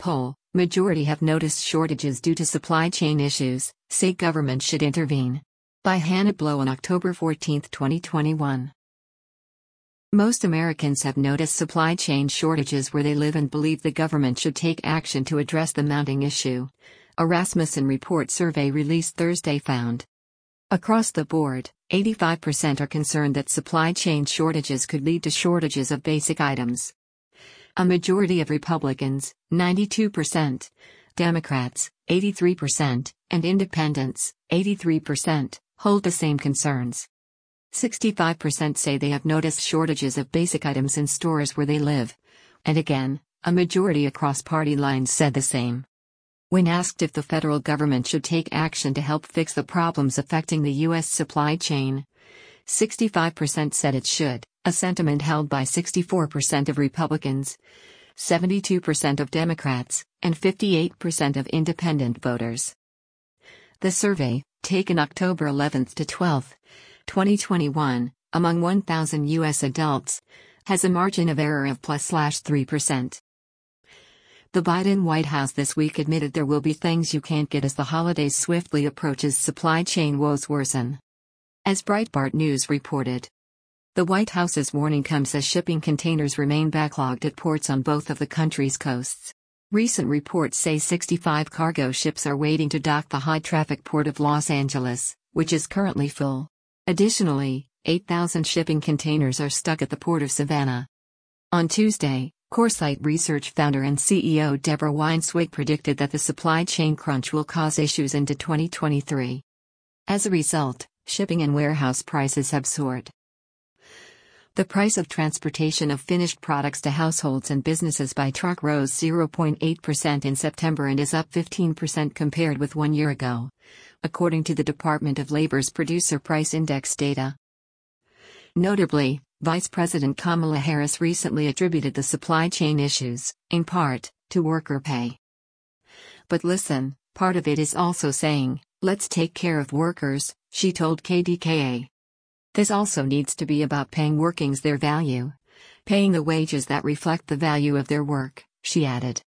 Poll: majority have noticed shortages due to supply chain issues, say government should intervene. By Hannah Blow on October 14, 2021. Most Americans have noticed supply chain shortages where they live and believe the government should take action to address the mounting issue. A Rasmussen Report survey released Thursday found. Across the board, 85% are concerned that supply chain shortages could lead to shortages of basic items. A majority of Republicans, 92%, Democrats, 83%, and Independents, 83%, hold the same concerns. 65% say they have noticed shortages of basic items in stores where they live. And again, a majority across party lines said the same. When asked if the federal government should take action to help fix the problems affecting the U.S. supply chain, 65% said it should, a sentiment held by 64% of Republicans, 72% of Democrats, and 58% of independent voters. The survey, taken October 11 to 12, 2021, among 1,000 U.S. adults, has a margin of error of +3%. The Biden White House this week admitted there will be things you can't get as the holidays swiftly approach as supply chain woes worsen. As Breitbart News reported, the White House's warning comes as shipping containers remain backlogged at ports on both of the country's coasts. Recent reports say 65 cargo ships are waiting to dock the high-traffic port of Los Angeles, which is currently full. Additionally, 8,000 shipping containers are stuck at the port of Savannah. On Tuesday, Coresight Research founder and CEO Deborah Weinswig predicted that the supply chain crunch will cause issues into 2023. As a result, shipping and warehouse prices have soared. The price of transportation of finished products to households and businesses by truck rose 0.8% in September and is up 15% compared with 1 year ago, according to the Department of Labor's Producer Price Index data. Notably, Vice President Kamala Harris recently attributed the supply chain issues, in part, to worker pay. But listen, part of it is also saying, let's take care of workers, she told KDKA. This also needs to be about paying workings their value, paying the wages that reflect the value of their work, she added.